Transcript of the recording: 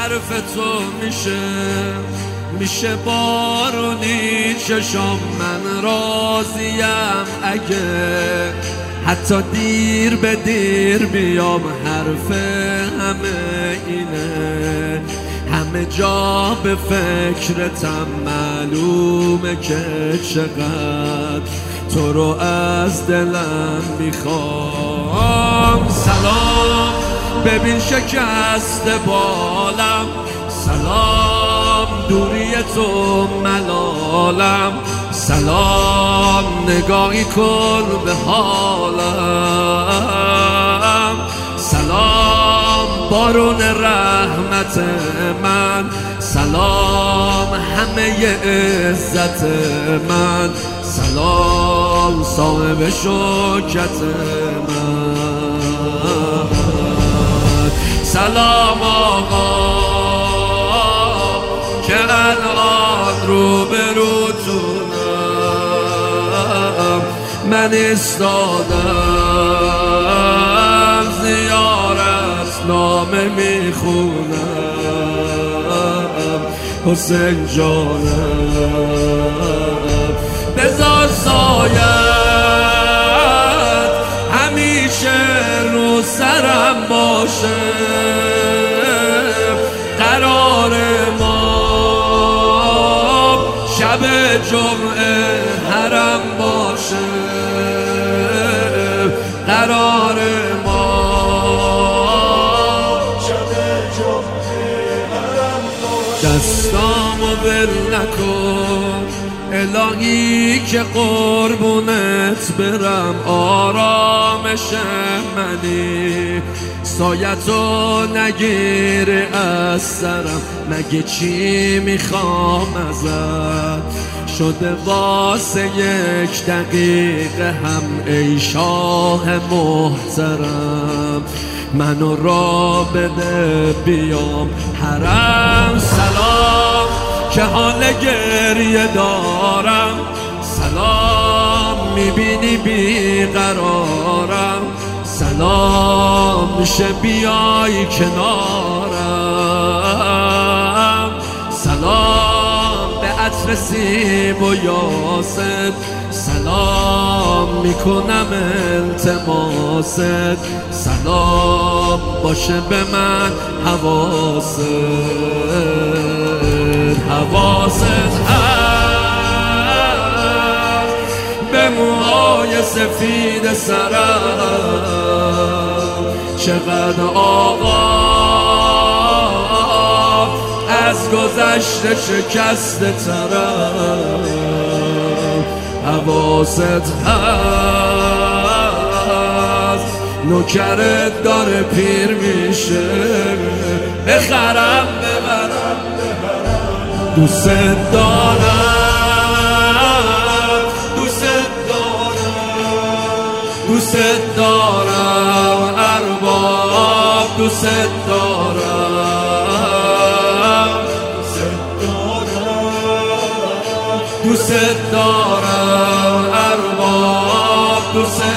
حرف تو میشه بارونی چشم، من راضیم اگه حتی دیر به دیر بیام. حرف همه اینه، همه جا به فکرتم، معلومه که چقدر تو رو از دلم میخوام. سلام ببین شکست بالم، سلام دوری تو ملالم، سلام نگاهی کن به حالم، سلام بارون رحمت من، سلام همه عزت من، سلام صاحب شوکت من. سلام آقا که الان رو به روتونم، من استادم زیارت نامه میخونم. حسین جانم بذار سایت همیشه رو سرم باشه، قرار ما شب جمعه حرم باشه، قرار ما شب جمعه حرم باشه. دستامو ول نکن الهی که قربونت برم، آرامش منی، سایتو نگیر از سرم، مگه چی میخوام ازت، شده واسه یک دقیقه هم ای شاه محترم، منو را بده بیام حرم. سلام که حال گریه دارم، سلام میبینی بیقرارم، سلام میشه بیای کنارم، سلام به عطر سیب و یاست، سلام میکنم التماست، سلام باشه به من حواست هست به موهای سفید سرم، چقدر آقا از گذشته شکسته ترم، حواست هست نوکرت داره پیر میشه، بخرم ببرم دوست دارم، دوست دارم ارباب، دوست دارم، دوست دارم ارباب، دوست